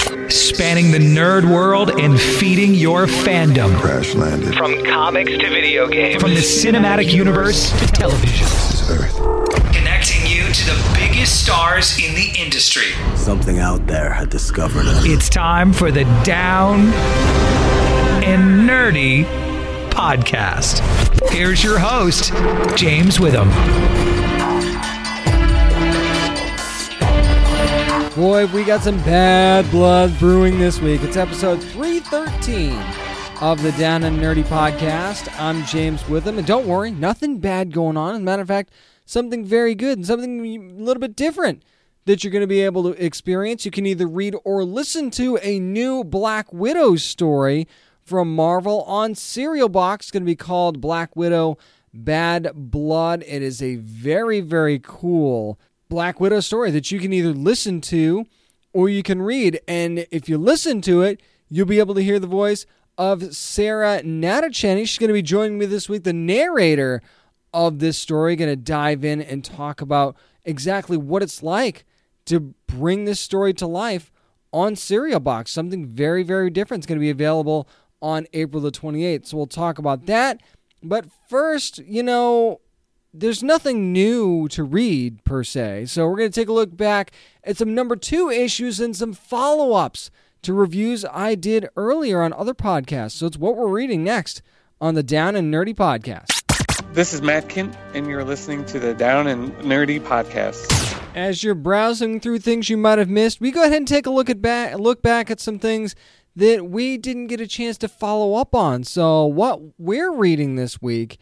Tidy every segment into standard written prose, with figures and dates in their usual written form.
Spanning the nerd world and feeding your fandom. Crash landed. From comics to video games. From the cinematic universe to television. This is Earth. Connecting you to the biggest stars in the industry. Something out there had discovered us. It's time for the Down and Nerdy podcast. Here's your host, James Witham. Boy, we got some bad blood brewing this week. It's episode 313 of the Down and Nerdy podcast. I'm James Witham, and don't worry, nothing bad going on. As a matter of fact, something very good and something a little bit different that you're going to be able to experience. You can either read or listen to a new Black Widow story from Marvel on Serial Box. It's going to be called Black Widow Bad Blood. It is a very, very cool Black Widow story that you can either listen to or you can read. And if you listen to it, you'll be able to hear the voice of Sarah Natacheni. She's going to be joining me this week, the narrator of this story. Going to dive in and talk about exactly what it's like to bring this story to life on Serial Box. Something very, very different. It's going to be available on April the 28th. So we'll talk about that. But first, there's nothing new to read, per se. So we're going to take a look back at some number 2 issues and some follow-ups to reviews I did earlier on other podcasts. So it's what we're reading next on the Down and Nerdy podcast. This is Matt Kint, and you're listening to the Down and Nerdy podcast. As you're browsing through things you might have missed, we go ahead and take a look back at some things that we didn't get a chance to follow up on. So what we're reading this week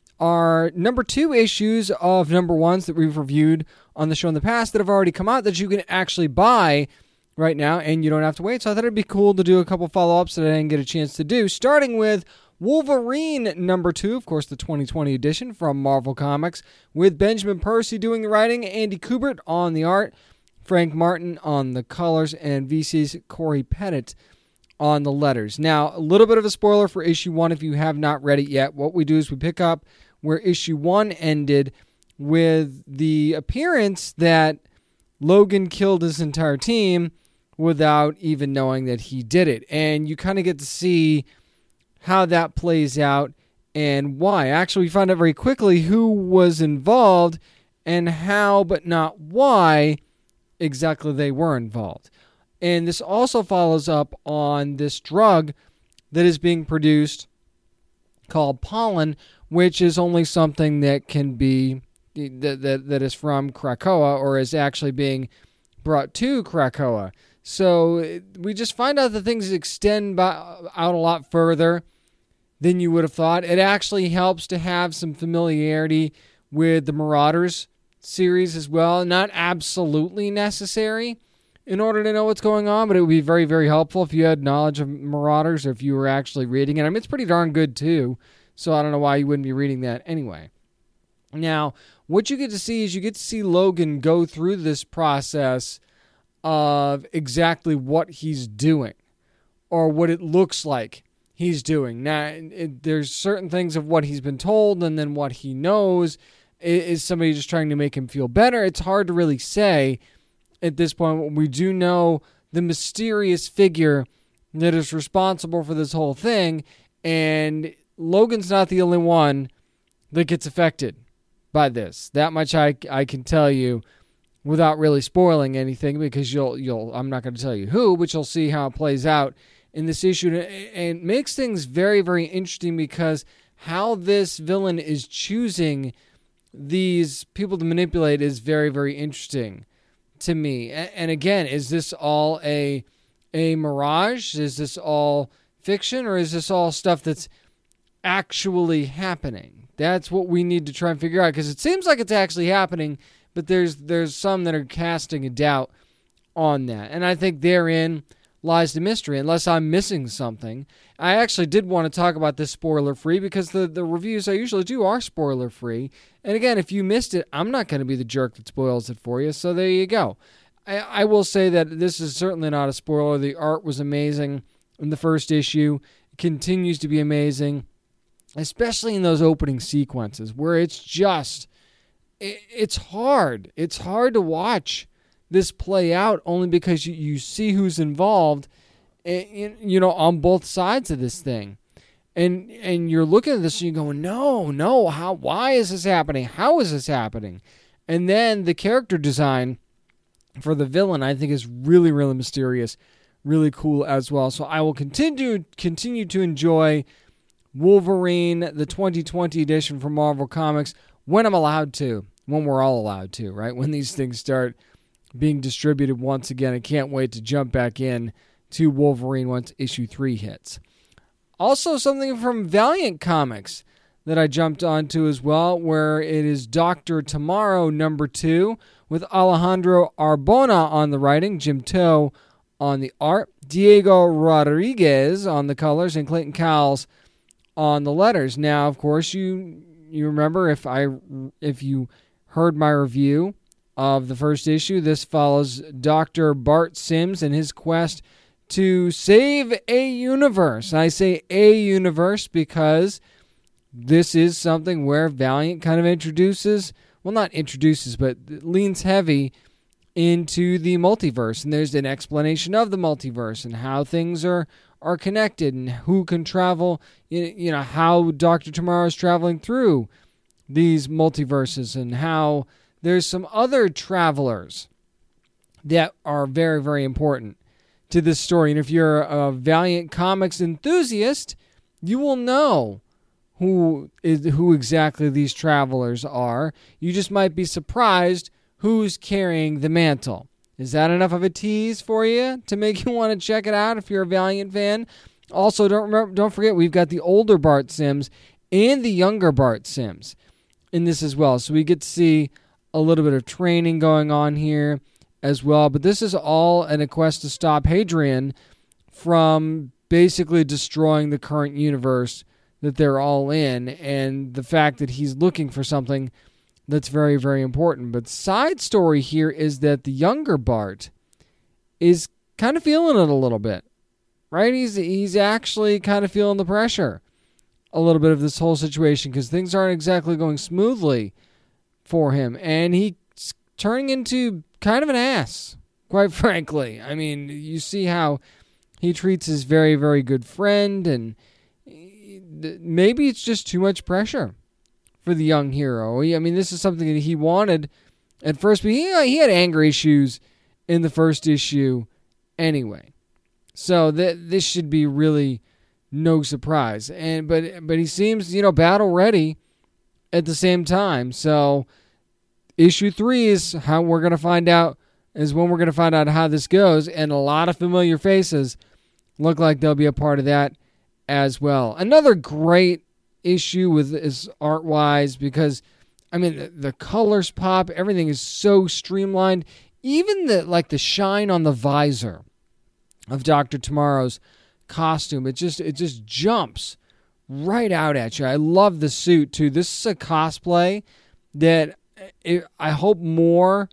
are number 2 issues of number 1s that we've reviewed on the show in the past that have already come out that you can actually buy right now, and you don't have to wait. So I thought it'd be cool to do a couple follow-ups that I didn't get a chance to do, starting with Wolverine number 2, of course, the 2020 edition from Marvel Comics, with Benjamin Percy doing the writing, Andy Kubert on the art, Frank Martin on the colors, and VC's Corey Pettit on the letters. Now, a little bit of a spoiler for issue 1 if you have not read it yet. What we do is we pick up where issue 1 ended with the appearance that Logan killed his entire team without even knowing that he did it. And you kind of get to see how that plays out and why. Actually, we find out very quickly who was involved and how, but not why, exactly they were involved. And this also follows up on this drug that is being produced called pollen, which is only something that can be, that is from Krakoa or is actually being brought to Krakoa. So we just find out that things extend out a lot further than you would have thought. It actually helps to have some familiarity with the Marauders series as well. Not absolutely necessary in order to know what's going on, but it would be very, very helpful if you had knowledge of Marauders or if you were actually reading it. I mean, it's pretty darn good too, so I don't know why you wouldn't be reading that anyway. Now, what you get to see is you get to see Logan go through this process of exactly what he's doing or what it looks like he's doing. Now, there's certain things of what he's been told and then what he knows. Is somebody just trying to make him feel better? It's hard to really say at this point. We do know the mysterious figure that is responsible for this whole thing, and Logan's not the only one that gets affected by this. That much I can tell you without really spoiling anything, because I'm not going to tell you who, but you'll see how it plays out in this issue, and it makes things very, very interesting because how this villain is choosing these people to manipulate is very, very interesting to me. And again, is this all a mirage? Is this all fiction, or is this all stuff that's actually happening? That's what we need to try and figure out, because it seems like it's actually happening, but there's some that are casting a doubt on that. And I think therein lies the mystery, unless I'm missing something. I actually did want to talk about this spoiler-free, because the reviews I usually do are spoiler-free. And again, if you missed it, I'm not going to be the jerk that spoils it for you, so there you go. I will say that this is certainly not a spoiler. The art was amazing in the first issue. It continues to be amazing, especially in those opening sequences where it's hard. It's hard to watch this play out only because you see who's involved, on both sides of this thing. And you're looking at this and you're going, no, why is this happening? How is this happening? And then the character design for the villain, I think, is really, really mysterious, really cool as well. So I will continue to enjoy Wolverine, the 2020 edition from Marvel Comics, when I'm allowed to, when we're all allowed to, right? When these things start being distributed once again. I can't wait to jump back in to Wolverine once issue 3 hits. Also, something from Valiant Comics that I jumped onto as well, where it is Dr. Tomorrow #2 with Alejandro Arbona on the writing, Jim Toe on the art, Diego Rodriguez on the colors, and Clayton Cowles on the letters. Now, of course, you remember if you heard my review of the first issue, this follows Dr. Bart Sims and his quest to save a universe. I say a universe because this is something where Valiant kind of but leans heavy into the multiverse. And there's an explanation of the multiverse and how things are connected and who can travel, how Dr. Tomorrow is traveling through these multiverses and how there's some other travelers that are very, very important to this story. And if you're a Valiant Comics enthusiast, you will know who exactly these travelers are. You just might be surprised who's carrying the mantle. Is that enough of a tease for you to make you want to check it out if you're a Valiant fan? Also, don't forget, we've got the older Bart Sims and the younger Bart Sims in this as well. So we get to see a little bit of training going on here as well. But this is all in a quest to stop Hadrian from basically destroying the current universe that they're all in, and the fact that he's looking for something that's very, very important. But side story here is that the younger Bart is kind of feeling it a little bit, right? He's actually kind of feeling the pressure a little bit of this whole situation because things aren't exactly going smoothly for him, and he's turning into kind of an ass, quite frankly. I mean, you see how he treats his very, very good friend, and maybe it's just too much pressure for the young hero. I mean, this is something that he wanted at first, but he had anger issues in the first issue anyway. So this should be really no surprise. But he seems, battle ready at the same time. So issue 3 is when we're going to find out how this goes, and a lot of familiar faces look like they'll be a part of that as well. Another great issue is art-wise because, I mean, the colors pop. Everything is so streamlined. Even the shine on the visor of Dr. Tomorrow's costume, it just jumps right out at you. I love the suit, too. This is a cosplay that I hope more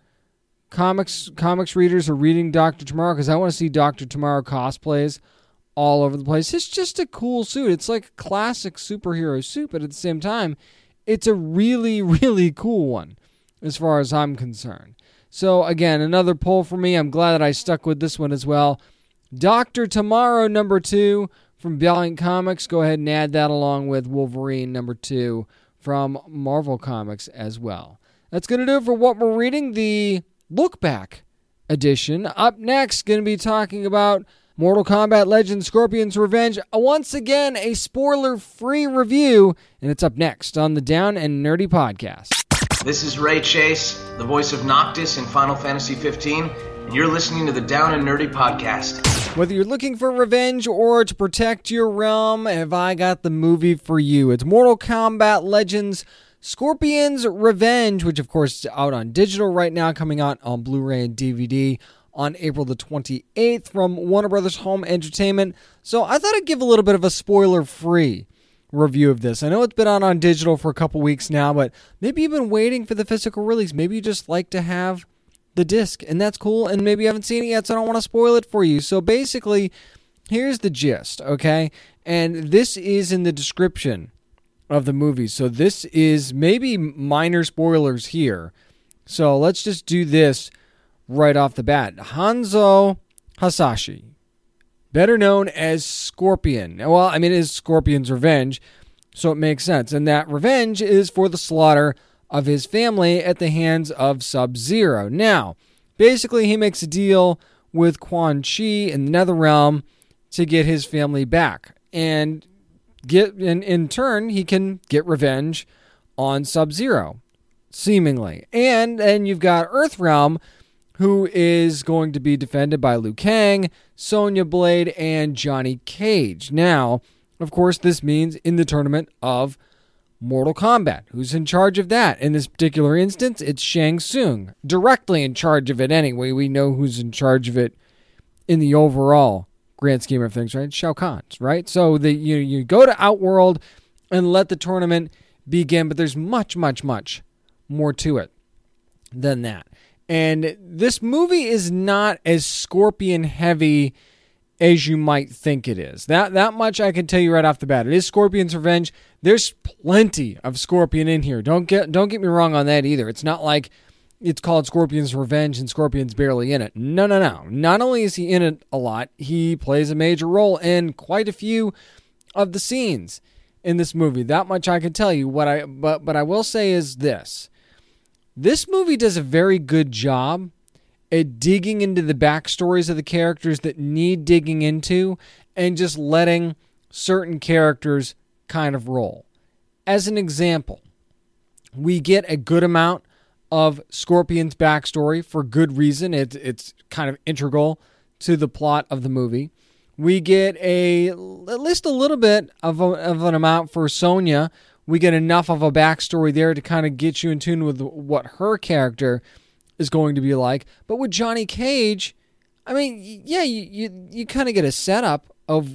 comics readers are reading Dr. Tomorrow, because I want to see Dr. Tomorrow cosplays all over the place. It's just a cool suit. It's like a classic superhero suit, but at the same time, it's a really, really cool one as far as I'm concerned. So again, another pull for me. I'm glad that I stuck with this one as well. Dr. Tomorrow #2 from Valiant Comics. Go ahead and add that along with Wolverine #2 from Marvel Comics as well. That's going to do it for what we're reading, the Look Back edition. Up next, going to be talking about Mortal Kombat Legends Scorpion's Revenge. Once again, a spoiler-free review, and it's up next on the Down and Nerdy Podcast. This is Ray Chase, the voice of Noctis in Final Fantasy XV, and you're listening to the Down and Nerdy Podcast. Whether you're looking for revenge or to protect your realm, have I got the movie for you. It's Mortal Kombat Legends Scorpion's Revenge, which of course is out on digital right now, coming out on Blu-ray and DVD on April the 28th from Warner Brothers Home Entertainment. So I thought I'd give a little bit of a spoiler-free review of this. I know it's been out on digital for a couple weeks now, but maybe you've been waiting for the physical release. Maybe you just like to have the disc, and that's cool, and maybe you haven't seen it yet, so I don't want to spoil it for you. So basically, here's the gist, okay? And this is in the description of the movie, so this is maybe minor spoilers here. So let's just do this right off the bat. Hanzo Hasashi, better known as Scorpion. Well, I mean, it is Scorpion's revenge, so it makes sense. And that revenge is for the slaughter of his family at the hands of Sub-Zero. Now, basically, he makes a deal with Quan Chi in the Netherrealm to get his family back. And in turn, he can get revenge on Sub-Zero, seemingly. And then you've got Earthrealm, who is going to be defended by Liu Kang, Sonya Blade, and Johnny Cage. Now, of course, this means in the tournament of Mortal Kombat. Who's in charge of that? In this particular instance, it's Shang Tsung, directly in charge of it anyway. We know who's in charge of it in the overall grand scheme of things, right? Shao Kahn's, right? So you go to Outworld and let the tournament begin, but there's much, much, much more to it than that. And this movie is not as Scorpion heavy as you might think it is. That much I can tell you right off the bat. It is Scorpion's revenge. There's plenty of Scorpion in here. Don't get me wrong on that either. It's not like it's called Scorpion's Revenge and Scorpion's barely in it. No. Not only is he in it a lot, he plays a major role in quite a few of the scenes in this movie. That much I can tell you. But I will say is this. This movie does a very good job at digging into the backstories of the characters that need digging into and just letting certain characters kind of roll. As an example, we get a good amount of Scorpion's backstory for good reason. It's kind of integral to the plot of the movie. We get at least a little bit of an amount for Sonya. We get enough of a backstory there to kind of get you in tune with what her character is going to be like. But with Johnny Cage, I mean, yeah, you kind of get a setup of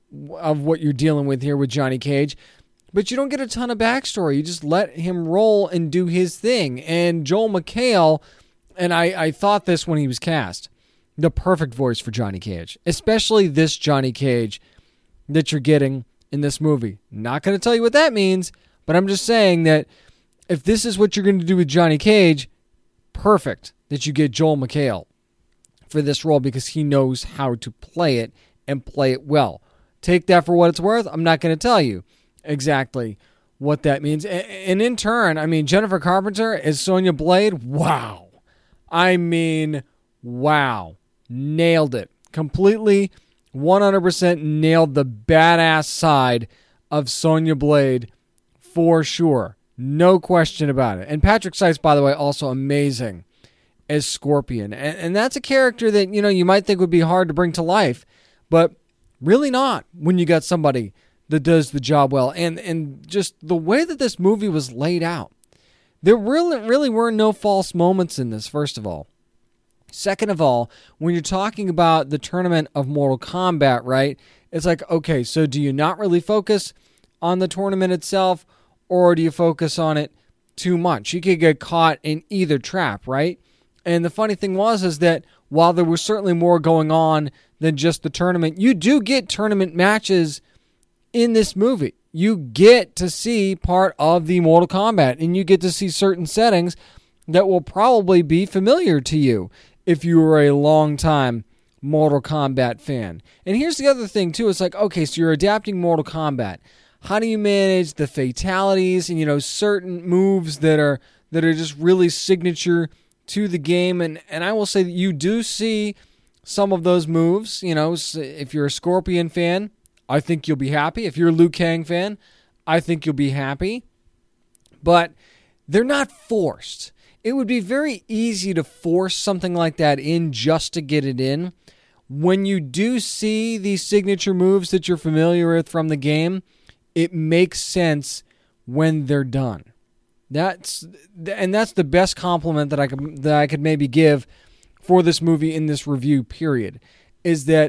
what you're dealing with here with Johnny Cage, but you don't get a ton of backstory. You just let him roll and do his thing. And Joel McHale, and I thought this when he was cast, the perfect voice for Johnny Cage, especially this Johnny Cage that you're getting in this movie. Not going to tell you what that means, but I'm just saying that if this is what you're going to do with Johnny Cage, perfect that you get Joel McHale for this role because he knows how to play it and play it well. Take that for what it's worth. I'm not going to tell you exactly what that means. And in turn, I mean, Jennifer Carpenter as Sonya Blade, wow. I mean, wow. Nailed it. Completely 100% nailed the badass side of Sonya Blade for sure. No question about it. And Patrick Sykes, by the way, also amazing as Scorpion. And that's a character that, you might think would be hard to bring to life, but really not when you got somebody that does the job well. And just the way that this movie was laid out, there really were no false moments in this, first of all. Second of all, when you're talking about the tournament of Mortal Kombat, right, it's like, okay, so do you not really focus on the tournament itself, or do you focus on it too much? You could get caught in either trap, right? And the funny thing is that while there was certainly more going on than just the tournament, you do get tournament matches in this movie. You get to see part of the Mortal Kombat, and you get to see certain settings that will probably be familiar to you if you were a long-time Mortal Kombat fan. And here's the other thing, too. It's like, okay, so you're adapting Mortal Kombat. How do you manage the fatalities and, certain moves that are just really signature to the game? And I will say that you do see some of those moves. If you're a Scorpion fan, I think you'll be happy. If you're a Liu Kang fan, I think you'll be happy. But they're not forced. It would be very easy to force something like that in just to get it in. When you do see these signature moves that you're familiar with from the game, it makes sense when they're done. That's the best compliment that I could maybe give for this movie in this review period, is that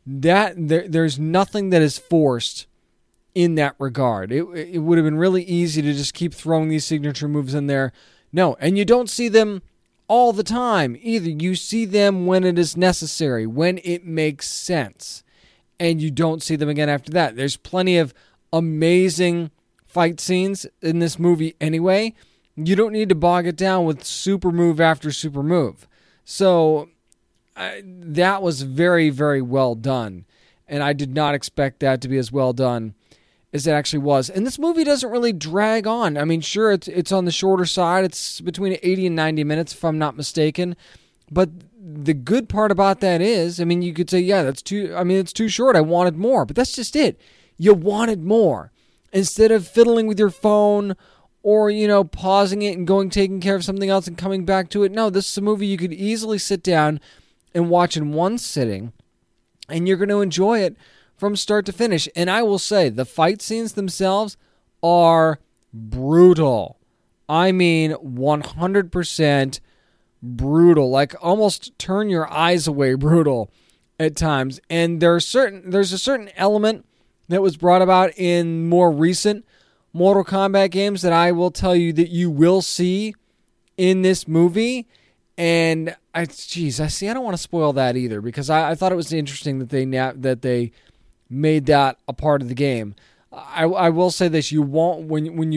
there's nothing that is forced in that regard. It would have been really easy to just keep throwing these signature moves in there. No, and you don't see them all the time either. You see them when it is necessary, when it makes sense, and you don't see them again after that. There's plenty of amazing fight scenes in this movie anyway. You don't need to bog it down with super move after super move. So that was very, very well done. And I did not expect that to be as well done as it actually was. And this movie doesn't really drag on. I mean, sure, it's on the shorter side. It's between 80 and 90 minutes, if I'm not mistaken. But the good part about that is, I mean, you could say, yeah, it's too short. I wanted more. But that's just it. You wanted more. Instead of fiddling with your phone or, pausing it and taking care of something else and coming back to it. No, this is a movie you could easily sit down and watch in one sitting, and you're going to enjoy it from start to finish. And I will say, the fight scenes themselves are brutal. I mean, 100% brutal. Like, almost turn your eyes away brutal at times. And there's a certain element that was brought about in more recent Mortal Kombat games that I will tell you that you will see in this movie. And I don't want to spoil that either, because I thought it was interesting that they made that a part of the game. I will say this: you won't when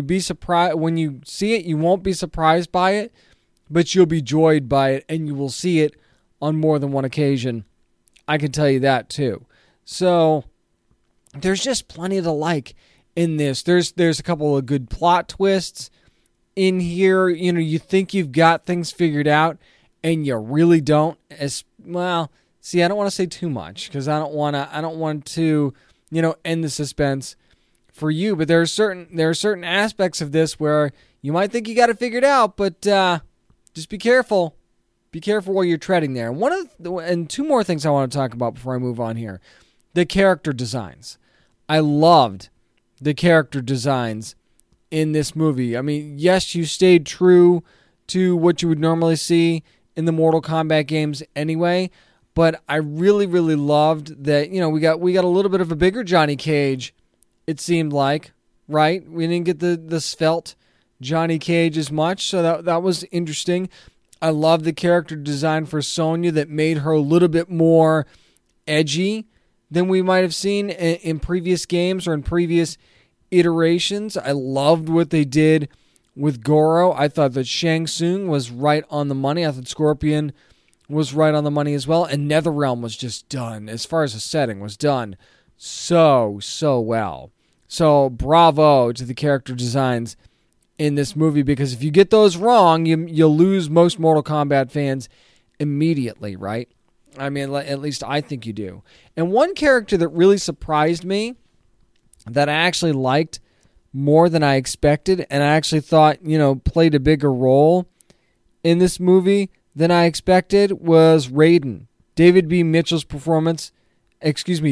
you see it, you won't be surprised by it, but you'll be joyed by it, and you will see it on more than one occasion. I can tell you that too. So there's just plenty to like in this. There's a couple of good plot twists in here. You think you've got things figured out, and you really don't. As well, see, I don't want to say too much because I don't want to end the suspense for you. But there are certain aspects of this where you might think you got it figured out, but just be careful. Be careful while you're treading there. And two more things I want to talk about before I move on here: the character designs. I loved the character designs in this movie. I mean, yes, you stayed true to what you would normally see in the Mortal Kombat games anyway, but I really, really loved that, we got a little bit of a bigger Johnny Cage, it seemed like, right? We didn't get the svelte Johnny Cage as much, so that was interesting. I love the character design for Sonya that made her a little bit more edgy than we might have seen in previous games or in previous iterations. I loved what they did with Goro. I thought that Shang Tsung was right on the money. I thought Scorpion was right on the money as well. And NetherRealm was just done, as far as the setting, was done so well. So bravo to the character designs in this movie, because if you get those wrong, you'll lose most Mortal Kombat fans immediately, right? I mean, at least I think you do. And one character that really surprised me, that I actually liked more than I expected, and I actually thought, played a bigger role in this movie than I expected, was Raiden. Dave B. Mitchell's performance as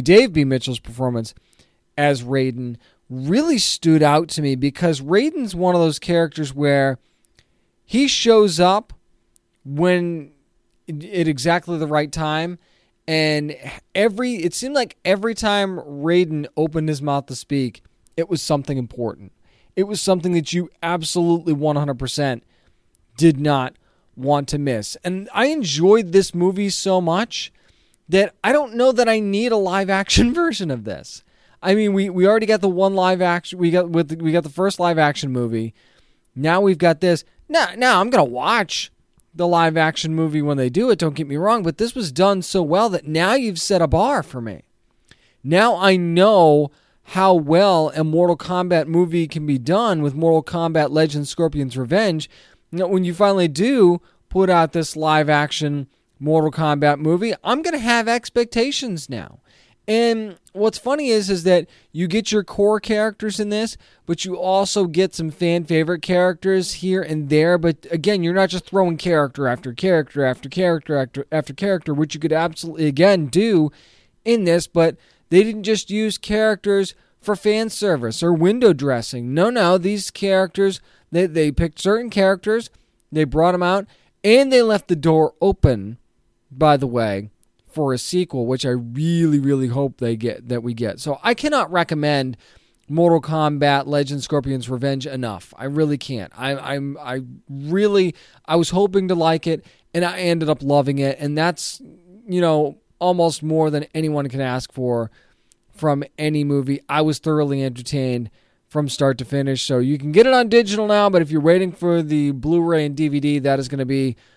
Raiden really stood out to me, because Raiden's one of those characters where he shows up when at exactly the right time, and it seemed like every time Raiden opened his mouth to speak, it was something important. It was something that you absolutely 100% did not want to miss. And I enjoyed this movie so much that I don't know that I need a live action version of this. I mean, we already got the one live action. We got the first live action movie. Now we've got this. Now I'm gonna watch the live action movie when they do it. Don't get me wrong, but this was done so well that now you've set a bar for me. Now I know how well a Mortal Kombat movie can be done with Mortal Kombat Legends Scorpion's Revenge. When you finally do put out this live action Mortal Kombat movie, I'm going to have expectations now. And what's funny is that you get your core characters in this, but you also get some fan favorite characters here and there. But again, you're not just throwing character after character after character after character, which you could absolutely, again, do in this. But they didn't just use characters for fan service or window dressing. No, these characters, they picked certain characters, they brought them out, and they left the door open, by the way, for a sequel, which I really, really hope we get. So I cannot recommend Mortal Kombat Legends Scorpion's Revenge enough. I really can't. I was hoping to like it, and I ended up loving it, and that's, almost more than anyone can ask for from any movie. I was thoroughly entertained from start to finish. So you can get it on digital now, but if you're waiting for the Blu-ray and DVD, that is going to be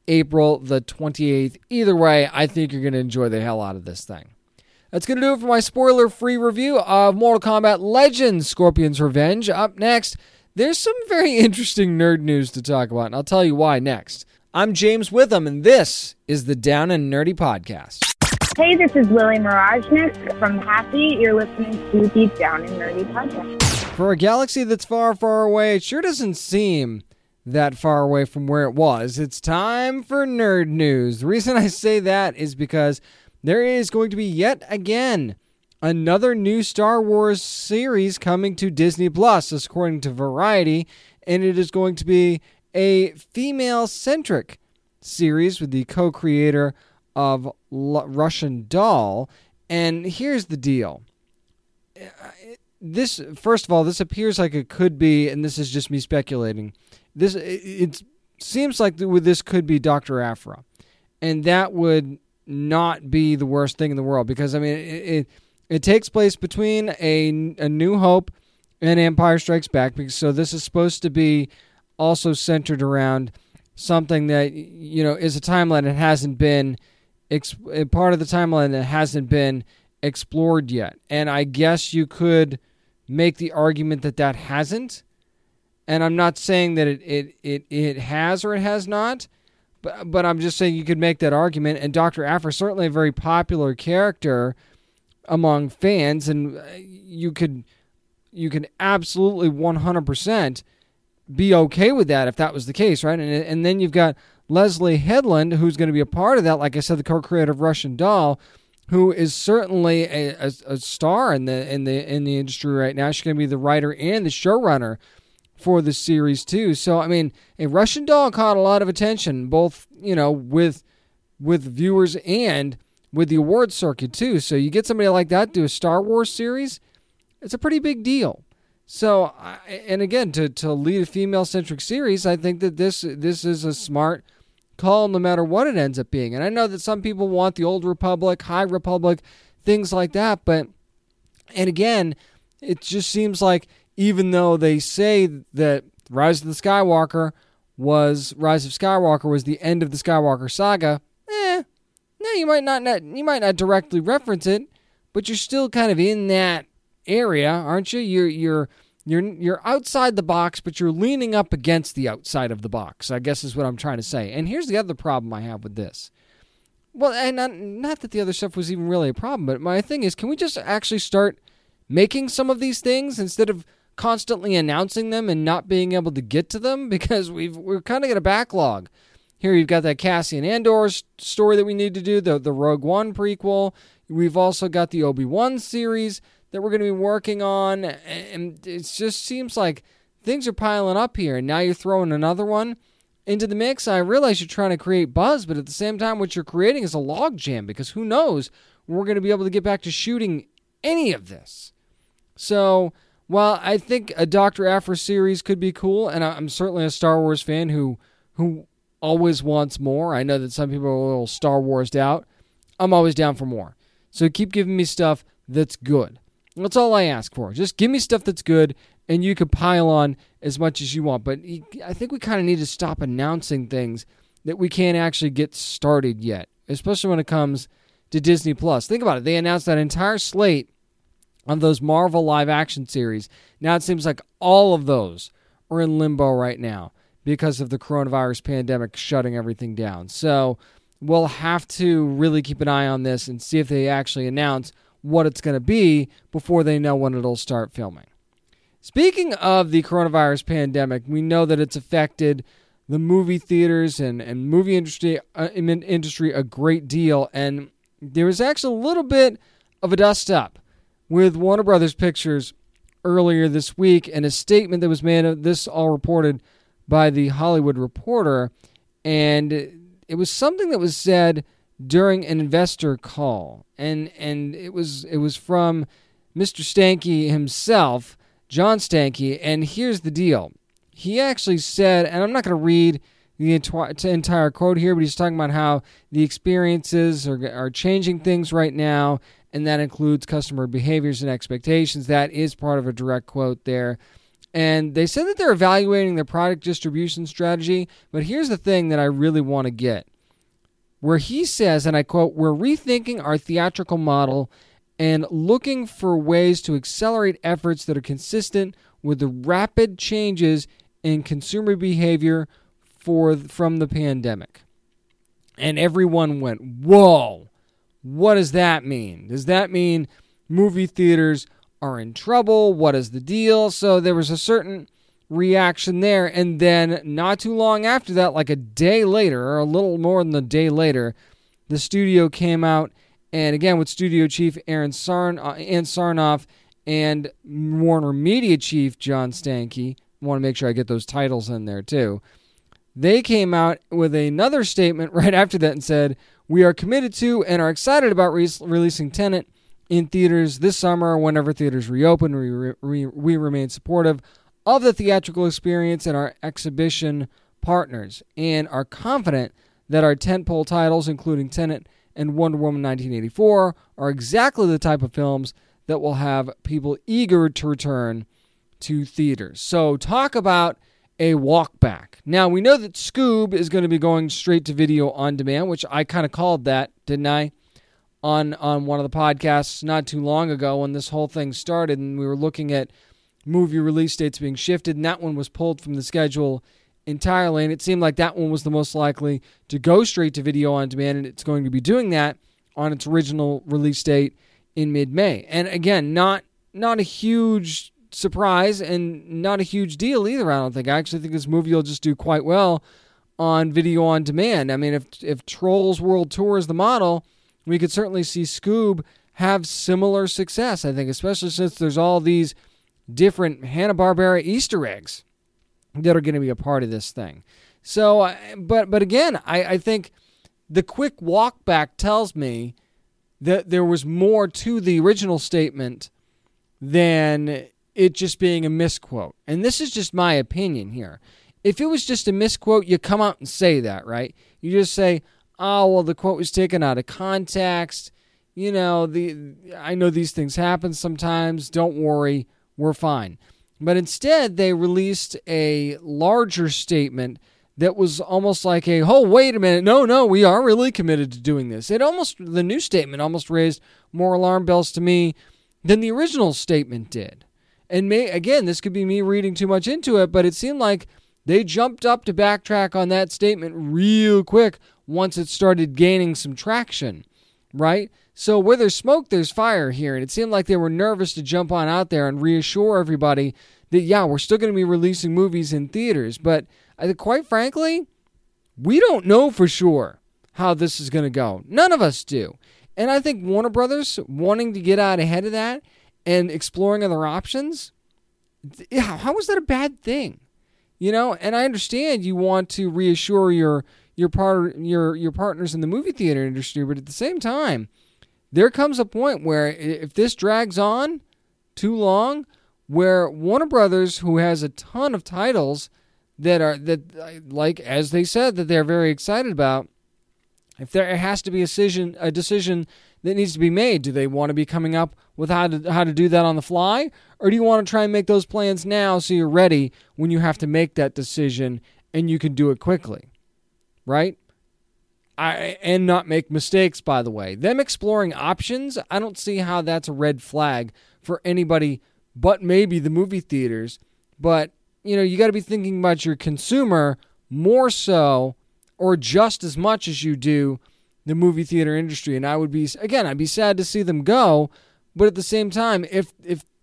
April the 28th. Either way, I think you're going to enjoy the hell out of this thing. That's going to do it for my spoiler-free review of Mortal Kombat Legends: Scorpion's Revenge. Up next, there's some very interesting nerd news to talk about, and I'll tell you why next. I'm James Witham, and this is the Down and Nerdy Podcast. Hey, this is Lily Mirajnik from Happy. You're listening to the Down and Nerdy Podcast. For a galaxy that's far, far away, it sure doesn't seem that far away from where it was. It's time for nerd news. The reason I say that is because there is going to be yet again another new Star Wars series coming to Disney Plus, according to Variety, and it is going to be a female-centric series with the co-creator of Russian Doll. And here's the deal. This, first of all, this appears like it could be, and this is just me speculating, it seems like this could be Dr. Aphra, and that would not be the worst thing in the world, because I mean it takes place between a New Hope and Empire Strikes Back, so this is supposed to be also centered around something that, you know, is a timeline that hasn't been part of the timeline that hasn't been explored yet. And I guess you could make the argument that hasn't. And I'm not saying that it has or it has not, but I'm just saying you could make that argument. And Dr. Aphra is certainly a very popular character among fans, and you could absolutely 100% be okay with that if that was the case, right? And then you've got Leslie Headland, who's going to be a part of that. Like I said, the co-creator of Russian Doll, who is certainly a star in the industry right now. She's going to be the writer and the showrunner for the series too. So I mean, a Russian Doll caught a lot of attention, both, you know, with viewers and with the awards circuit too. So you get somebody like that do a Star Wars series, it's a pretty big deal. So, and again, to lead a female-centric series, I think that this is a smart call no matter what it ends up being. And I know that some people want the Old Republic, High Republic, things like that. But, and again, it just seems like even though they say that Rise of Skywalker was the end of the Skywalker saga, no, you might not directly reference it, but you're still kind of in that area, aren't you? You're outside the box, but you're leaning up against the outside of the box, I guess is what I'm trying to say. And here's the other problem I have with this. Well, and not that the other stuff was even really a problem, but my thing is, can we just actually start making some of these things instead of constantly announcing them and not being able to get to them? Because we're kind of got a backlog. Here you've got that Cassian Andor story that we need to do, the Rogue One prequel. We've also got the Obi-Wan series that we're going to be working on, and it just seems like things are piling up here, and now you're throwing another one into the mix. I realize you're trying to create buzz, but at the same time, what you're creating is a logjam, because who knows when we're going to be able to get back to shooting any of this. So, while I think a Dr. Aphra series could be cool, and I'm certainly a Star Wars fan who always wants more. I know that some people are a little Star Warsed out. I'm always down for more. So keep giving me stuff that's good. That's all I ask for. Just give me stuff that's good, and you can pile on as much as you want. But I think we kind of need to stop announcing things that we can't actually get started yet, especially when it comes to Disney+. Think about it. They announced that entire slate of those Marvel live-action series. Now it seems like all of those are in limbo right now because of the coronavirus pandemic shutting everything down. So we'll have to really keep an eye on this and see if they actually announce what it's going to be before they know when it'll start filming. Speaking of the coronavirus pandemic, we know that it's affected the movie theaters and movie industry a great deal, and there was actually a little bit of a dust-up with Warner Brothers Pictures earlier this week, and a statement that was made, this all reported by the Hollywood Reporter, and it was something that was said during an investor call, and it was from Mr. Stankey himself, John Stankey, and here's the deal. He actually said, and I'm not going to read the entire quote here, but he's talking about how the experiences are changing things right now, and that includes customer behaviors and expectations. That is part of a direct quote there. And they said that they're evaluating their product distribution strategy, but here's the thing that I really want to get. Where he says, and I quote, "We're rethinking our theatrical model and looking for ways to accelerate efforts that are consistent with the rapid changes in consumer behavior from the pandemic." And everyone went, whoa, what does that mean? Does that mean movie theaters are in trouble? What is the deal? So there was a certain reaction there. And then not too long after that, like a day later, or a little more than a day later, the studio came out, and again with studio chief Aaron Sarnoff and Warner Media chief John Stankey, I want to make sure I get those titles in there too. They came out with another statement right after that and said, "We are committed to and are excited about releasing Tenet in theaters this summer. Whenever theaters reopen, we remain supportive of the theatrical experience and our exhibition partners, and are confident that our tentpole titles, including Tenet and Wonder Woman 1984, are exactly the type of films that will have people eager to return to theaters." So talk about a walk back. Now, we know that Scoob is going to be going straight to video on demand, which I kind of called that, didn't I? On one of the podcasts not too long ago when this whole thing started, and we were looking at movie release dates being shifted, and that one was pulled from the schedule entirely, and it seemed like that one was the most likely to go straight to video on demand, and it's going to be doing that on its original release date in mid-May. And again, not a huge surprise and not a huge deal either, I don't think. I actually think this movie will just do quite well on video on demand. I mean, if Trolls World Tour is the model, we could certainly see Scoob have similar success, I think, especially since there's all these different Hanna-Barbera Easter eggs that are going to be a part of this thing. So, but again, I think the quick walk back tells me that there was more to the original statement than it just being a misquote. And this is just my opinion here. If it was just a misquote, you come out and say that, right? You just say, "Oh, well, the quote was taken out of context. You know, I know these things happen sometimes. Don't worry, we're fine." But instead, they released a larger statement that was almost like "oh, wait a minute, no, we are really committed to doing this." The new statement almost raised more alarm bells to me than the original statement did. And again, this could be me reading too much into it, but it seemed like they jumped up to backtrack on that statement real quick once it started gaining some traction, right? So where there's smoke, there's fire here. And it seemed like they were nervous to jump on out there and reassure everybody that, yeah, we're still going to be releasing movies in theaters. But quite frankly, we don't know for sure how this is going to go. None of us do. And I think Warner Brothers wanting to get out ahead of that and exploring other options, how is that a bad thing? You know, and I understand you want to reassure your partners in the movie theater industry, but at the same time, there comes a point where if this drags on too long, where Warner Brothers, who has a ton of titles that like as they said that they're very excited about, if there has to be a decision that needs to be made, do they want to be coming up with how to do that on the fly, or do you want to try and make those plans now so you're ready when you have to make that decision and you can do it quickly, right? And not make mistakes, by the way. Them exploring options, I don't see how that's a red flag for anybody but maybe the movie theaters. But, you know, you got to be thinking about your consumer more so or just as much as you do the movie theater industry. And I'd be sad to see them go, but at the same time, if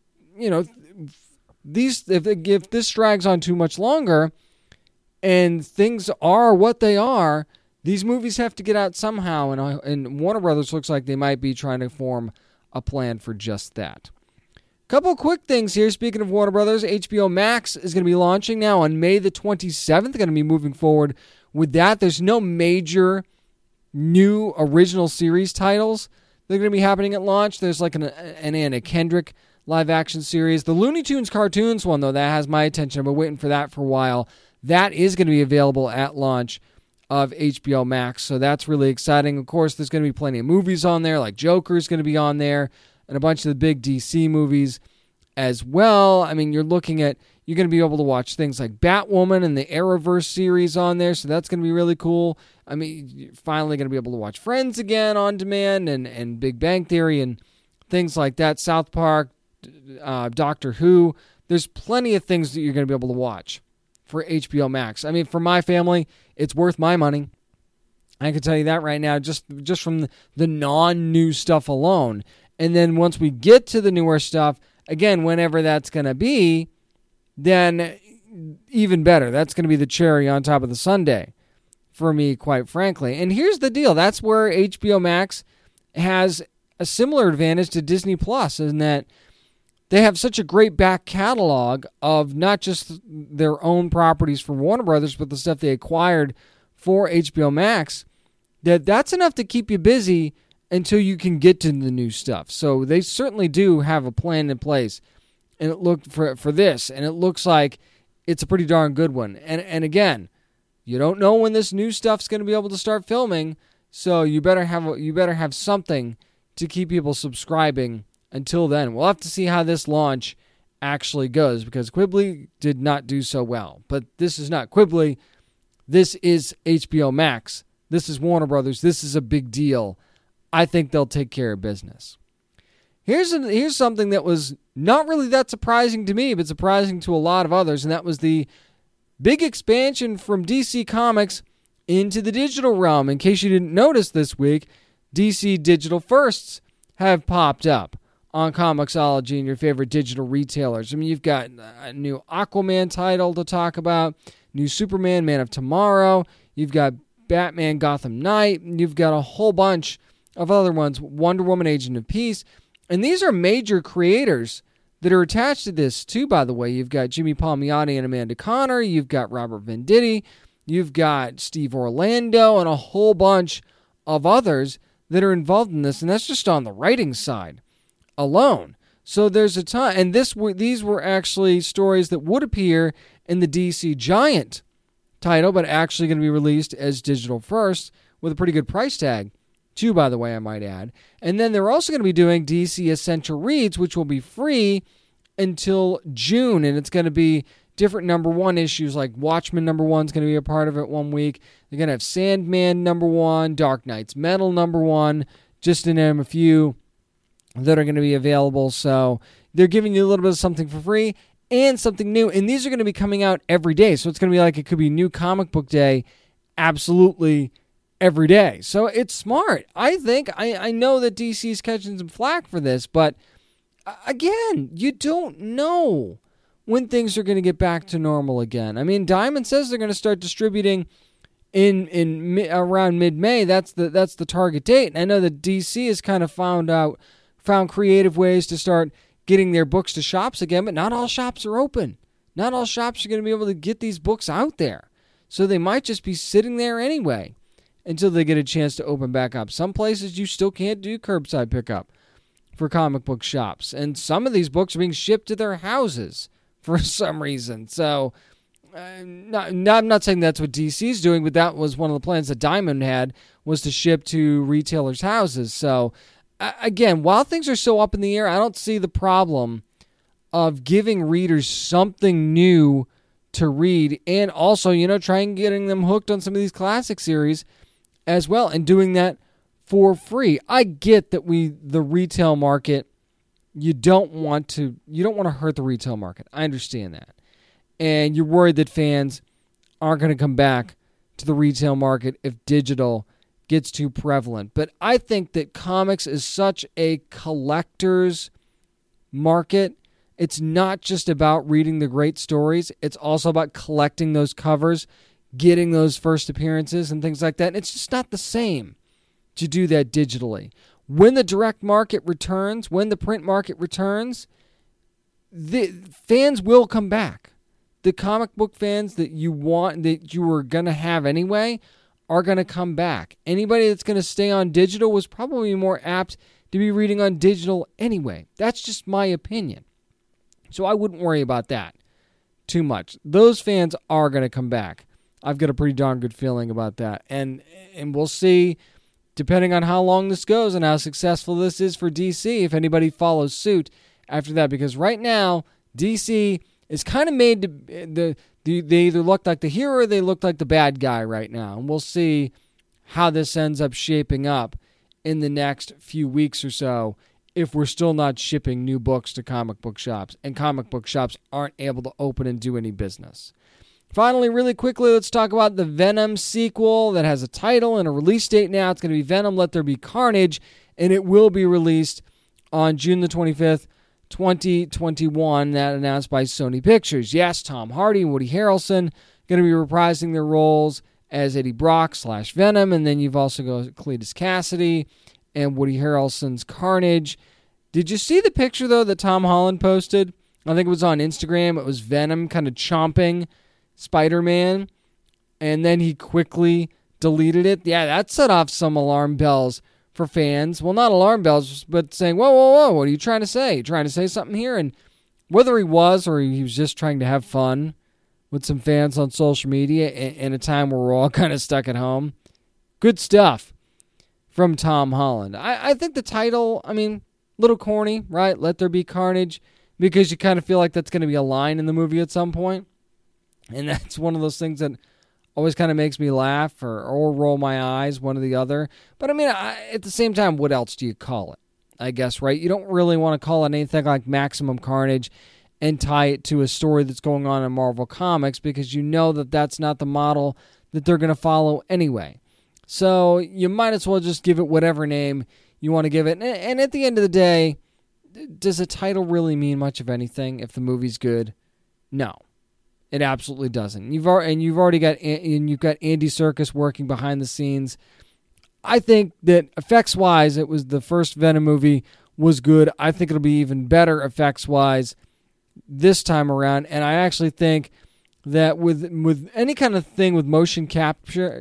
this drags on too much longer and things are what they are, these movies have to get out somehow, and Warner Brothers looks like they might be trying to form a plan for just that. Couple quick things here. Speaking of Warner Brothers, HBO Max is going to be launching now on May the 27th. Going to be moving forward with that. There's no major new original series titles that are going to be happening at launch. There's like an Anna Kendrick live-action series. The Looney Tunes cartoons one, though, that has my attention. I've been waiting for that for a while. That is going to be available at launch of HBO Max, so that's really exciting. Of course, there's going to be plenty of movies on there, like Joker's going to be on there, and a bunch of the big DC movies as well. I mean, you're looking at, You're going to be able to watch things like Batwoman and the Arrowverse series on there, so that's going to be really cool. I mean, you're finally going to be able to watch Friends again on demand and Big Bang Theory and things like that. South Park, Doctor Who. There's plenty of things that you're going to be able to watch for HBO Max. I mean, for my family, it's worth my money. I can tell you that right now, just from the non-new stuff alone. And then once we get to the newer stuff, again, whenever that's going to be, then even better. That's going to be the cherry on top of the sundae for me, quite frankly. And here's the deal. That's where HBO Max has a similar advantage to Disney Plus, in that they have such a great back catalog of not just their own properties from Warner Brothers, but the stuff they acquired for HBO Max, that's enough to keep you busy until you can get to the new stuff. So they certainly do have a plan in place, and it looked for this, and it looks like it's a pretty darn good one. And again, you don't know when this new stuff's going to be able to start filming, so you better have something to keep people subscribing until then. We'll have to see how this launch actually goes, because Quibbly did not do so well. But this is not Quibbly. This is HBO Max. This is Warner Brothers. This is a big deal. I think they'll take care of business. Here's something that was not really that surprising to me, but surprising to a lot of others, and that was the big expansion from DC Comics into the digital realm. In case you didn't notice this week, DC Digital Firsts have popped up on Comixology and your favorite digital retailers. I mean, you've got a new Aquaman title to talk about, new Superman, Man of Tomorrow, you've got Batman, Gotham Knight, you've got a whole bunch of other ones, Wonder Woman, Agent of Peace. And these are major creators that are attached to this, too, by the way. You've got Jimmy Palmiotti and Amanda Conner. You've got Robert Venditti. You've got Steve Orlando and a whole bunch of others that are involved in this. And that's just on the writing side alone. So there's a ton. And these were actually stories that would appear in the DC Giant title, but actually going to be released as digital first with a pretty good price tag, too, by the way, I might add. And then they're also going to be doing DC Essential Reads, which will be free until June, and it's going to be different number one issues, like Watchmen number one is going to be a part of it one week. They're going to have Sandman number one, Dark Knight's Metal number one, just to name a few that are going to be available. So they're giving you a little bit of something for free and something new, and these are going to be coming out every day. So it's going to be like it could be New Comic Book Day, absolutely every day. So it's smart. I think, I know that DC's catching some flack for this, but again, you don't know when things are going to get back to normal again. I mean, Diamond says they're going to start distributing in around mid-May. That's the target date. And I know that DC has kind of found creative ways to start getting their books to shops again, but not all shops are open. Not all shops are going to be able to get these books out there. So they might just be sitting there anyway until they get a chance to open back up. Some places you still can't do curbside pickup for comic book shops. And some of these books are being shipped to their houses for some reason. So I'm not saying that's what DC's doing, but that was one of the plans that Diamond had, was to ship to retailers' houses. So again, while things are so up in the air, I don't see the problem of giving readers something new to read, and also, trying getting them hooked on some of these classic series as well, and doing that for free. I get that the retail market, you don't want to hurt the retail market. I understand that. And you're worried that fans aren't going to come back to the retail market if digital gets too prevalent. But I think that comics is such a collector's market. It's not just about reading the great stories. It's also about collecting those covers, getting those first appearances and things like that. And it's just not the same to do that digitally. When the direct market returns, when the print market returns, the fans will come back. The comic book fans that you were going to have anyway are going to come back. Anybody that's going to stay on digital was probably more apt to be reading on digital anyway. That's just my opinion. So I wouldn't worry about that too much. Those fans are going to come back. I've got a pretty darn good feeling about that. And we'll see, depending on how long this goes and how successful this is for DC, if anybody follows suit after that. Because right now, DC is kind of made to they either look like the hero or they look like the bad guy right now. And we'll see how this ends up shaping up in the next few weeks or so if we're still not shipping new books to comic book shops and comic book shops aren't able to open and do any business. Finally, really quickly, let's talk about the Venom sequel that has a title and a release date now. It's going to be Venom Let There Be Carnage, and it will be released on June the 25th, 2021, that announced by Sony Pictures. Yes, Tom Hardy and Woody Harrelson going to be reprising their roles as Eddie Brock / Venom, and then you've also got Cletus Cassidy and Woody Harrelson's Carnage. Did you see the picture, though, that Tom Holland posted? I think it was on Instagram. It was Venom kind of chomping Spider-Man, and then he quickly deleted it. Yeah, that set off some alarm bells for fans. Well, not alarm bells, but saying, whoa, what are you trying to say? You trying to say something here? And whether he was or he was just trying to have fun with some fans on social media in a time where we're all kind of stuck at home, good stuff from Tom Holland. I think the title, little corny, right? Let There Be Carnage, because you kind of feel like that's going to be a line in the movie at some point. And that's one of those things that always kind of makes me laugh or roll my eyes, one or the other. But at the same time, what else do you call it? I guess, right? You don't really want to call it anything like Maximum Carnage and tie it to a story that's going on in Marvel Comics because you know that that's not the model that they're going to follow anyway. So you might as well just give it whatever name you want to give it. And at the end of the day, does a title really mean much of anything if the movie's good? No. It absolutely doesn't. You've already got Andy Serkis working behind the scenes. I think that effects-wise, it was the first Venom movie was good. I think it'll be even better effects-wise this time around. And I actually think that with any kind of thing with motion capture,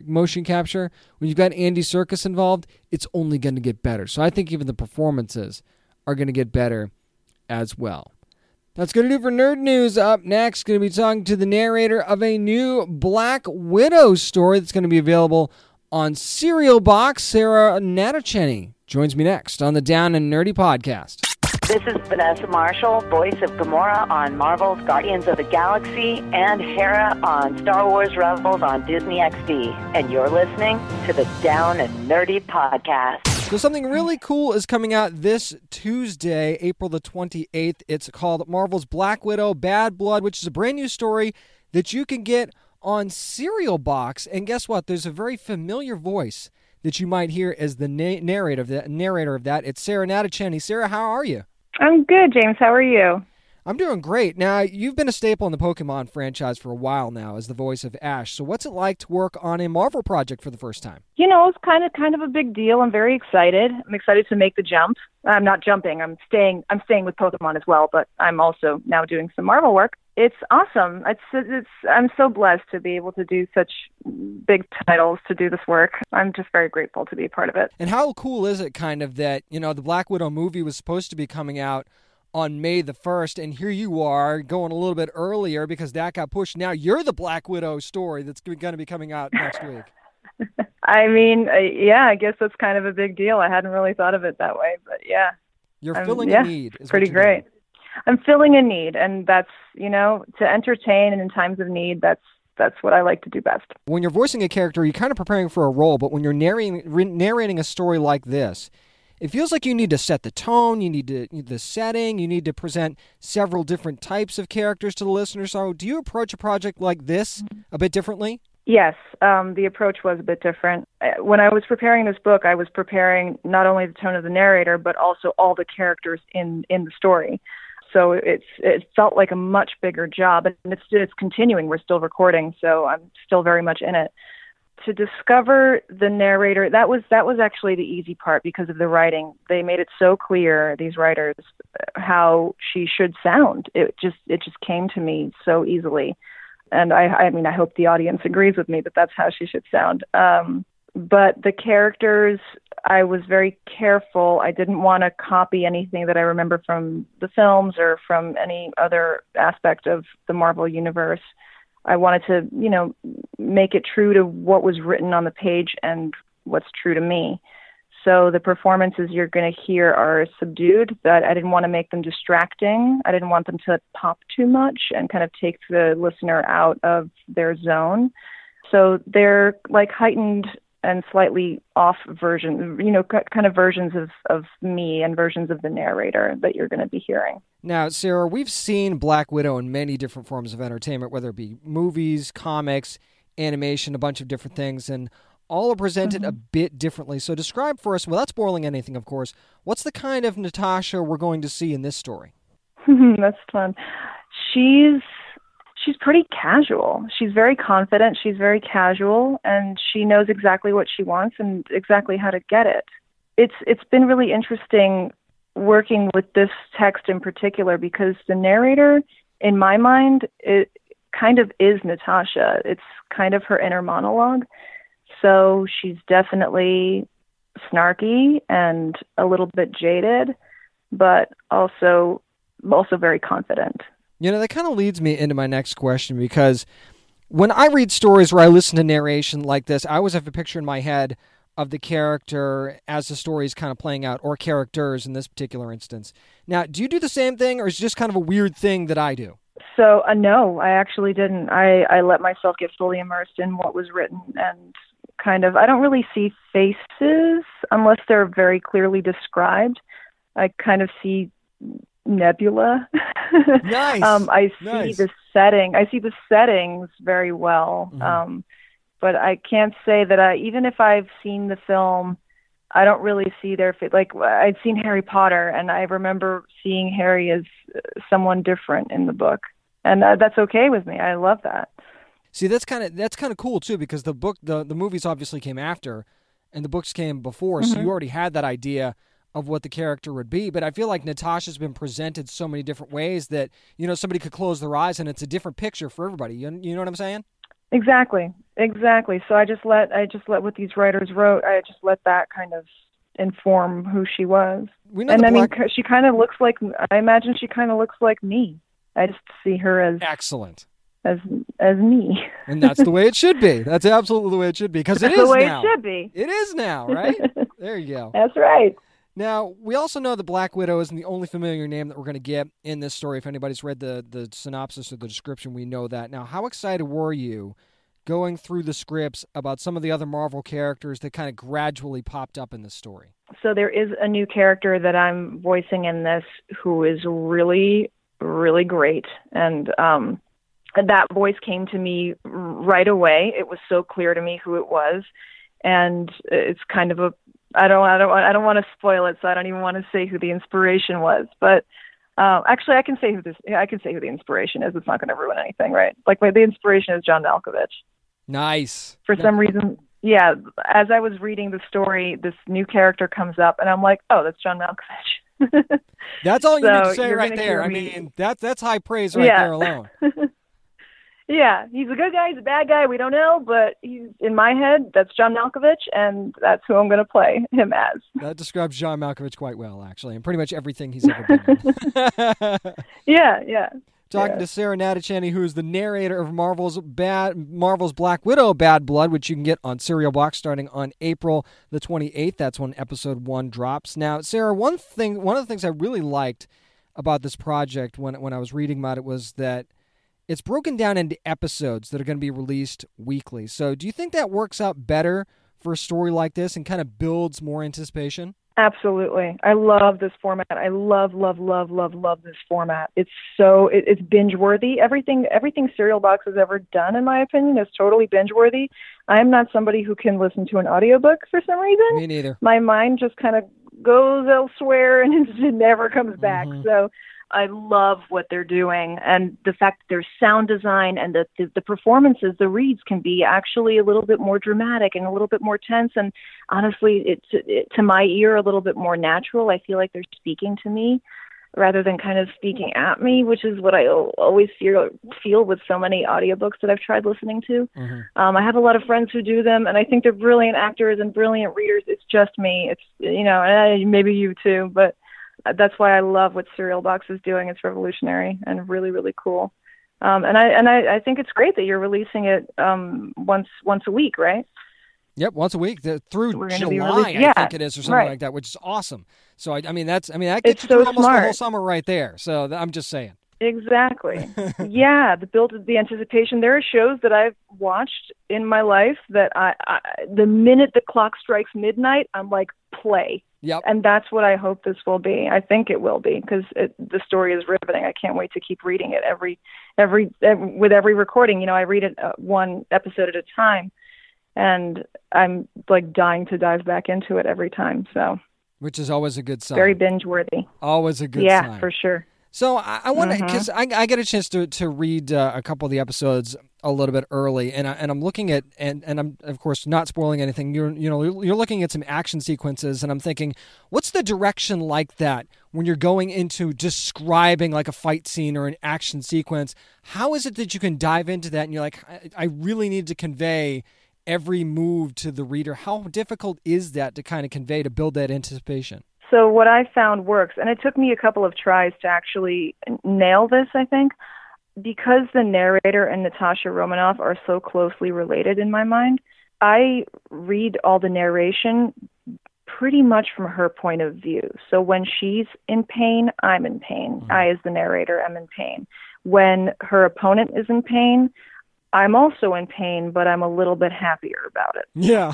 when you've got Andy Serkis involved, it's only going to get better. So I think even the performances are going to get better as well. That's going to do for Nerd News. Up next, going to be talking to the narrator of a new Black Widow story that's going to be available on Serial Box. Sarah Natacheni joins me next on the Down and Nerdy podcast. This is Vanessa Marshall, voice of Gamora on Marvel's Guardians of the Galaxy and Hera on Star Wars Rebels on Disney XD. And you're listening to the Down and Nerdy podcast. So something really cool is coming out this Tuesday, April the 28th. It's called Marvel's Black Widow Bad Blood, which is a brand new story that you can get on Serial Box. And guess what? There's a very familiar voice that you might hear as the narrator of that. It's Sarah Natacheni. Sarah, how are you? I'm good, James. How are you? I'm doing great. Now, you've been a staple in the Pokemon franchise for a while now as the voice of Ash. So what's it like to work on a Marvel project for the first time? It's kind of a big deal. I'm very excited. I'm excited to make the jump. I'm not jumping. I'm staying with Pokemon as well, but I'm also now doing some Marvel work. It's awesome. I'm so blessed to be able to do such big titles, to do this work. I'm just very grateful to be a part of it. And how cool is it kind of that, the Black Widow movie was supposed to be coming out on May the 1st, and here you are going a little bit earlier because that got pushed. Now you're the Black Widow story that's going to be coming out next week. I guess that's kind of a big deal. I hadn't really thought of it that way, but yeah. You're filling a need. It's pretty great. I'm filling a need, and that's, to entertain and in times of need, that's what I like to do best. When you're voicing a character, you're kind of preparing for a role, but when you're narrating a story like this, it feels like you need to set the tone, the setting, you need to present several different types of characters to the listener. So do you approach a project like this a bit differently? Yes, the approach was a bit different. When I was preparing this book, I was preparing not only the tone of the narrator, but also all the characters in the story. So it felt like a much bigger job, and it's continuing. We're still recording, so I'm still very much in it. To discover the narrator, that was actually the easy part because of the writing. They made it so clear, these writers, how she should sound. It just came to me so easily, and I hope the audience agrees with me that that's how she should sound. But the characters, I was very careful. I didn't want to copy anything that I remember from the films or from any other aspect of the Marvel universe. I wanted to, make it true to what was written on the page and what's true to me. So the performances you're going to hear are subdued, but I didn't want to make them distracting. I didn't want them to pop too much and kind of take the listener out of their zone. So they're like heightened and slightly off versions, kind of versions of me and versions of the narrator that you're going to be hearing. Now, Sarah, we've seen Black Widow in many different forms of entertainment, whether it be movies, comics, animation, a bunch of different things, and all are presented a bit differently. So describe for us, without spoiling anything, of course, what's the kind of Natasha we're going to see in this story? That's fun. She's pretty casual. She's very confident. She's very casual, and she knows exactly what she wants and exactly how to get it. It's been really interesting working with this text in particular because the narrator, in my mind, it kind of is Natasha. It's kind of her inner monologue. So she's definitely snarky and a little bit jaded, but also very confident. That kind of leads me into my next question, because when I read stories where I listen to narration like this, I always have a picture in my head of the character as the story is kind of playing out, or characters in this particular instance. Now, do you do the same thing, or is it just kind of a weird thing that I do? So, no, I actually didn't. I let myself get fully immersed in what was written, and kind of, I don't really see faces unless they're very clearly described. I kind of see nebula. Nice. I see the setting. I see the settings very well. But I can't say that even if I've seen the film, I don't really see their face. Like, I'd seen Harry Potter, and I remember seeing Harry as someone different in the book, and that's okay with me. I love that. See, that's kind of cool too, because the book, the movies obviously came after, and the books came before, so you already had that idea of what the character would be. But I feel like Natasha's been presented so many different ways that, somebody could close their eyes and it's a different picture for everybody. You know what I'm saying? Exactly. So I just let what these writers wrote, I just let that kind of inform who she was. She kind of looks like, I imagine she kind of looks like me. I just see her as excellent. As me. And that's the way it should be. That's absolutely the way it should be, because it is now. That's the way it should be. It is now, right? There you go. That's right. Now, we also know that Black Widow isn't the only familiar name that we're going to get in this story. If anybody's read the synopsis or the description, we know that. Now, how excited were you going through the scripts about some of the other Marvel characters that kind of gradually popped up in this story? So there is a new character that I'm voicing in this who is really, really great. And that voice came to me right away. It was so clear to me who it was. And it's kind of I don't want to spoil it, so I don't even want to say who the inspiration was. But actually, I can say who the inspiration is. It's not going to ruin anything, right? Like, the inspiration is John Malkovich. Nice. For some reason, yeah. As I was reading the story, this new character comes up, and I'm like, oh, that's John Malkovich. That's all you need to say right there. I mean, that's high praise there alone. Yeah, he's a good guy, he's a bad guy, we don't know, but he's, in my head, that's John Malkovich, and that's who I'm going to play him as. That describes John Malkovich quite well, actually, and pretty much everything he's ever been in. Yeah. Talking to Sarah Natachani, who is the narrator of Marvel's Black Widow: Bad Blood, which you can get on Serial Box starting on April the 28th. That's when episode 1 drops. Now, Sarah, one of the things I really liked about this project when I was reading about it was that it's broken down into episodes that are going to be released weekly. So do you think that works out better for a story like this and kind of builds more anticipation? Absolutely. I love this format. I love this format. It's it's binge-worthy. Everything Serial Box has ever done, in my opinion, is totally binge-worthy. I am not somebody who can listen to an audiobook for some reason. Me neither. My mind just kind of goes elsewhere and it never comes back. So I love what they're doing, and the fact that there's sound design and the performances, the reads can be actually a little bit more dramatic and a little bit more tense, and honestly, it's to my ear a little bit more natural. I feel like they're speaking to me rather than kind of speaking at me, which is what I always feel with so many audiobooks that I've tried listening to. I have a lot of friends who do them, and I think they're brilliant actors and brilliant readers. It's just me. It's, and maybe you too, but that's why I love what Serial Box is doing. It's revolutionary and really, really cool. And I think it's great that you're releasing it once a week, right? Yep, once a week through We're gonna be July, releasing- yeah, I think it is, or something right. like that, which is awesome. So that gets It's you so through almost the whole smart. summer right there. So I'm just saying. Exactly. Yeah, the anticipation. There are shows that I've watched in my life that I the minute the clock strikes midnight, I'm like, play. Yep. And that's what I hope this will be. I think it will be, because the story is riveting. I can't wait to keep reading it with every recording. You know, I read it one episode at a time, and I'm like dying to dive back into it every time. So, Which is always a good sign. very binge worthy. Always a good sign. Yeah, for sure. So I want to, because I get a chance to read a couple of the episodes a little bit early, and I'm looking at, and I'm of course not spoiling anything. You're looking at some action sequences, and I'm thinking, what's the direction like that when you're going into describing like a fight scene or an action sequence? How is it that you can dive into that and you're like, I really need to convey every move to the reader? How difficult is that to kind of convey, to build that anticipation? So what I found works, and it took me a couple of tries to actually nail this, I think, because the narrator and Natasha Romanoff are so closely related in my mind. I read all the narration pretty much from her point of view. So when she's in pain, I'm in pain. Mm-hmm. I, as the narrator, am in pain. When her opponent is in pain, I'm also in pain, but I'm a little bit happier about it. Yeah.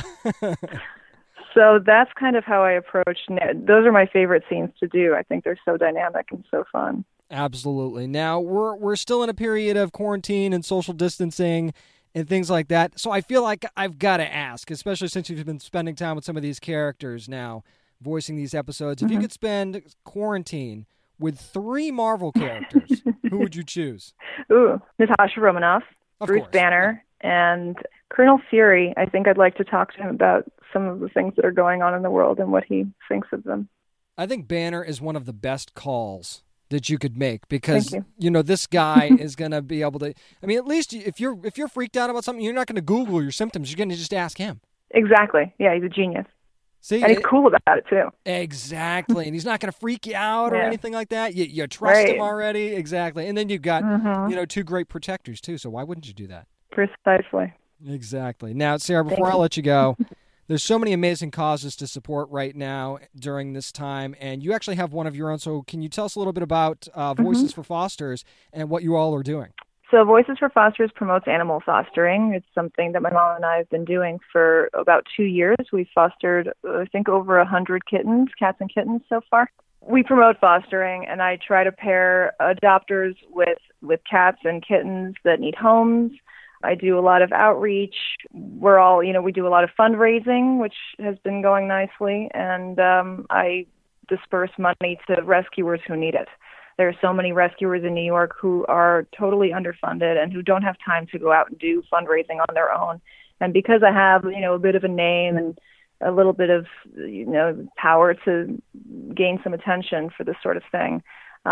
So that's kind of how I approach. Those are my favorite scenes to do. I think they're so dynamic and so fun. Absolutely. Now, we're still in a period of quarantine and social distancing and things like that. So I feel like I've got to ask, especially since you've been spending time with some of these characters now, voicing these episodes. If you could spend quarantine with 3 Marvel characters, who would you choose? Ooh, Natasha Romanoff, Bruce Banner, and Colonel Fury. I think I'd like to talk to him about some of the things that are going on in the world and what he thinks of them. I think Banner is one of the best calls that you could make, because this guy is going to be able to, I mean, at least if you're freaked out about something, you're not going to Google your symptoms. You're going to just ask him. Exactly. Yeah, he's a genius. See, and he's cool about it too. Exactly. And he's not going to freak you out or anything like that. You trust him already. Exactly. And then you've got, 2 great protectors too. So why wouldn't you do that? Precisely. Exactly. Now, Sarah, before I let you go, there's so many amazing causes to support right now during this time, and you actually have one of your own. So can you tell us a little bit about Voices for Fosters and what you all are doing? So Voices for Fosters promotes animal fostering. It's something that my mom and I have been doing for about 2 years. We've fostered, I think, over 100 kittens, cats and kittens so far. We promote fostering, and I try to pair adopters with cats and kittens that need homes. I do a lot of outreach. We do a lot of fundraising, which has been going nicely, and I disperse money to rescuers who need it. There are so many rescuers in New York who are totally underfunded and who don't have time to go out and do fundraising on their own. And because I have, a bit of a name and a little bit of, power to gain some attention for this sort of thing,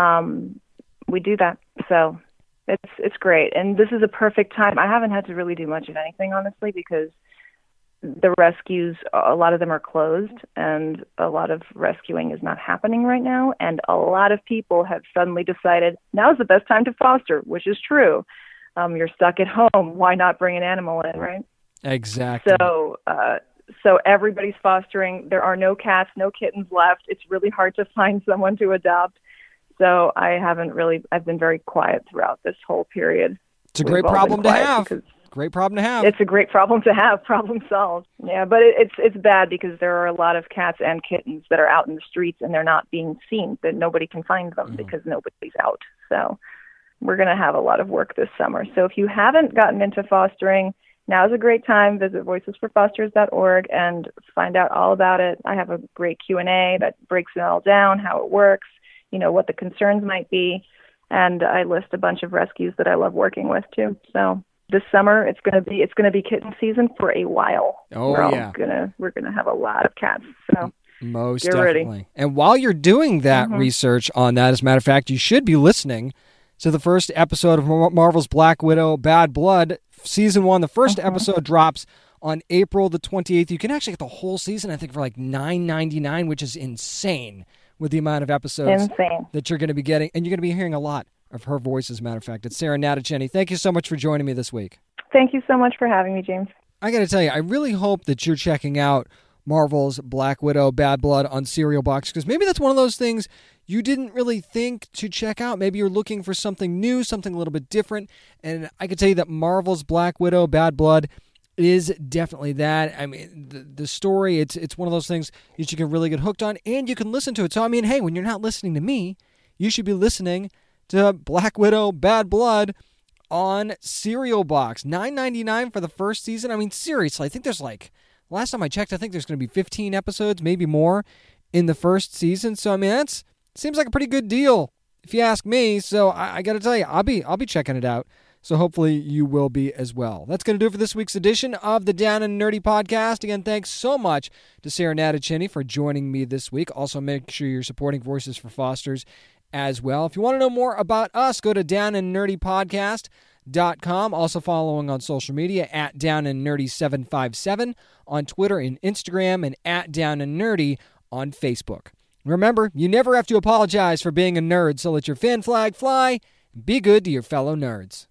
we do that. So it's great. And this is a perfect time. I haven't had to really do much of anything, honestly, because the rescues, a lot of them are closed, and a lot of rescuing is not happening right now. And a lot of people have suddenly decided now's the best time to foster, which is true. You're stuck at home. Why not bring an animal in, right? Exactly. So everybody's fostering. There are no cats, no kittens left. It's really hard to find someone to adopt. So I've been very quiet throughout this whole period. It's a great problem to have. Great problem to have. It's a great problem to have. Problem solved. Yeah, but it's bad because there are a lot of cats and kittens that are out in the streets and they're not being seen. That nobody can find them because nobody's out. So we're going to have a lot of work this summer. So if you haven't gotten into fostering, now's a great time. Visit voicesforfosters.org and find out all about it. I have a great Q&A that breaks it all down, how it works, what the concerns might be, and I list a bunch of rescues that I love working with too. So this summer it's going to be kitten season for a while. Oh, we're gonna have a lot of cats. So most get definitely. Ready. And while you're doing that research on that, as a matter of fact, you should be listening to the first episode of Marvel's Black Widow: Bad Blood, season 1. The first episode drops on April the 28th. You can actually get the whole season, I think, for like $9.99, which is insane with the amount of episodes that you're going to be getting. And you're going to be hearing a lot of her voice, as a matter of fact. It's Sarah Natacheni. Thank you so much for joining me this week. Thank you so much for having me, James. I got to tell you, I really hope that you're checking out Marvel's Black Widow Bad Blood on Cereal Box, because maybe that's one of those things you didn't really think to check out. Maybe you're looking for something new, something a little bit different, and I can tell you that Marvel's Black Widow Bad Blood is definitely that. I mean, the story, it's one of those things that you can really get hooked on, and you can listen to it. So, I mean, hey, when you're not listening to me, you should be listening to Black Widow Bad Blood on Cereal Box. $9.99 for the first season. I mean, seriously, I think there's last time I checked, I think there's going to be 15 episodes, maybe more, in the first season. So, I mean, that seems like a pretty good deal, if you ask me. So, I got to tell you, I'll be checking it out. So, hopefully, you will be as well. That's going to do it for this week's edition of the Down and Nerdy Podcast. Again, thanks so much to Sarah Natachini for joining me this week. Also, make sure you're supporting Voices for Fosters as well. If you want to know more about us, go to downandnerdypodcast.com. Also following on social media at downandnerdy757 on Twitter and Instagram, and at downandnerdy on Facebook. Remember, you never have to apologize for being a nerd, so let your fan flag fly and be good to your fellow nerds.